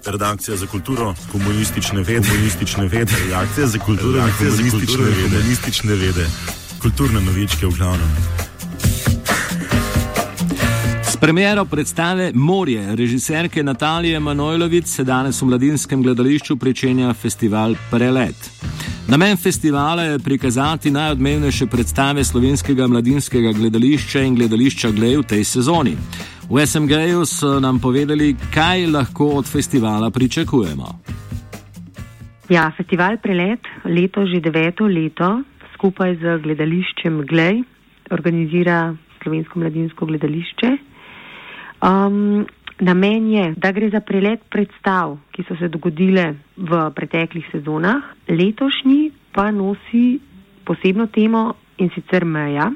Redakcija za kulturo, komunistične vede. Redakcija za kulturo, komunistične vede. Kulturne novičke v glavnem. S premiero predstave Morje režiserke Natalije Manojlović se danes v Mladinskem gledališču pričenja festival Prelet. Namen festivala je prikazati najodmevnejše predstave slovenskega mladinskega gledališča in gledališča Glej v tej sezoni. V SMG-ju so nam povedali, kaj lahko od festivala pričakujemo. Ja, festival Prelet leto že 9. leto skupaj z gledališčem Glej organizira Slovensko mladinsko gledališče. Namen je, da gre za prelet predstav, ki so se dogodile v preteklih sezonah. Letošnji pa nosi posebno temo in sicer meja.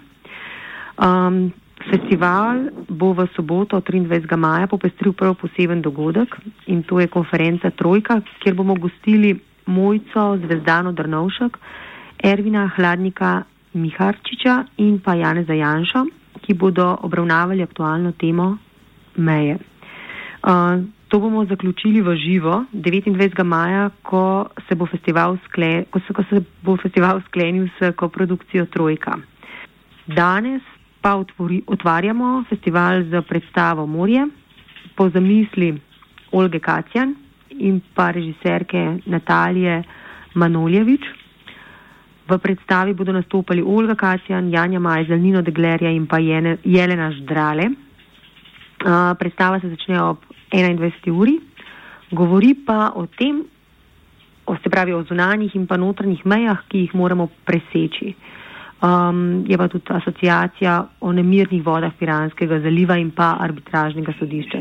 Festival bo v soboto 23. maja popestril prav poseben dogodek in to je konferenca Trojka, kjer bomo gostili Mojco Zvezdano Drnovšek, Ervina Hladnika Miharčiča in pa Janeza Janšo, ki bodo obravnavali aktualno temo meje. To bomo zaključili v živo 29. maja, ko se bo festival sklenil s koprodukcijo Trojka. Danes pa otvarjamo festival z predstavo Morje po zamisli Olge Kacjan in pa režiserke Natalije Manojlović. V predstavi bodo nastopali Olga Kacjan, Janja Majzelj, Nino Deglerja in pa Jelena Ždrale. Predstava se začne ob 21. uri, govori pa o tem, o zunanjih in pa notranjih mejah, ki jih moramo preseči. Je pa tudi asociacija o nemirnih vodah Piranskega zaliva in pa arbitražnega sodišča.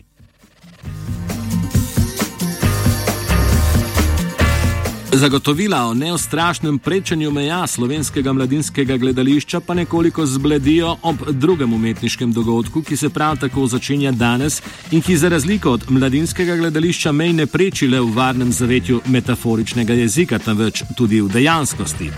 Zagotovila o neustrašnem prečenju meja slovenskega mladinskega gledališča pa nekoliko zbledijo ob drugem umetniškem dogodku, ki se prav tako začenja danes in ki za razliko od mladinskega gledališča mej ne preči le v varnem zavetju metaforičnega jezika, temveč tudi v dejanskosti.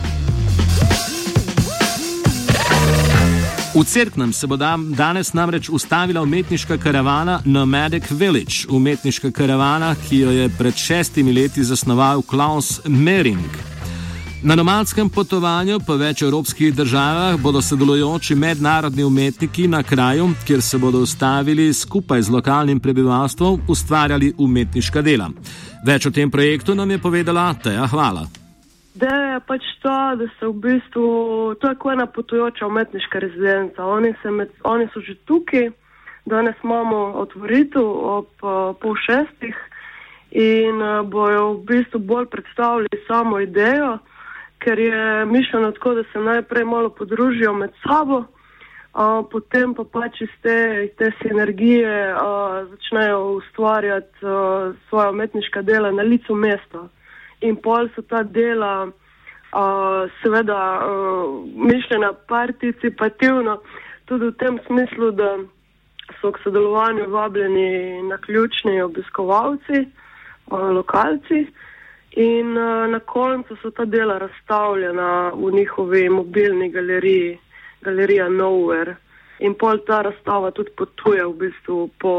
V Cerknem se bo danes namreč ustavila umetniška karavana Nomadic Village, umetniška karavana, ki jo je pred 6 leti zasnoval Klaus Mehring. Na nomadskem potovanju po več evropskih državah bodo sodelujoči mednarodni umetniki na kraju, kjer se bodo ustavili skupaj z lokalnim prebivalstvom, ustvarjali umetniška dela. Več o tem projektu nam je povedala Teja Hvala. Da je pač to, da se v bistvu, to je kot ena potujoča umetniška rezidenca. Oni so že tukaj, danes imamo otvoritev ob 5:30 in bojo v bistvu bolj predstavili samo idejo, ker je mišljeno tako, da se najprej malo podružijo med sabo, potem pa pač iz te sinergije začnejo ustvarjati svoja umetniška dela na licu mesta. In pol so ta dela seveda mišljena participativno, tudi v tem smislu, da so k sodelovanju vabljeni naključni obiskovalci, lokalci in na koncu so ta dela razstavljena v njihovi mobilni galeriji, galerija Nowhere. In pol ta razstava tudi potuje v bistvu po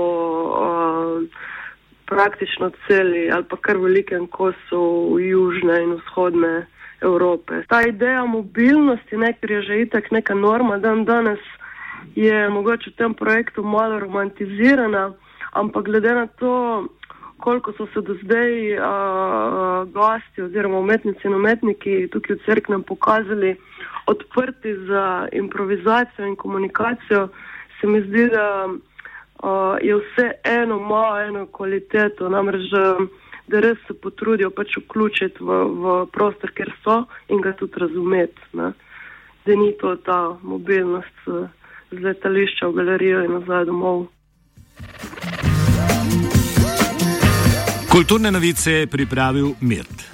praktično celi ali pa kar velikem kosu južne in vzhodne Evrope. Ta ideja mobilnosti, ker je že itak neka norma danes, je mogoče v tem projektu malo romantizirana, ampak glede na to, koliko so se do zdaj gosti oziroma umetnici in umetniki tukaj v Cerknem pokazali odprti za improvizacijo in komunikacijo, se mi zdi, da je vse ima eno kvaliteto, namreč, da res se potrudijo pač vključiti v prostor, kjer so in ga tudi razumeti. Ne? Da ni to ta mobilnost z letališča v galerijo in nazaj domov. Kulturne novice je pripravil Mirt.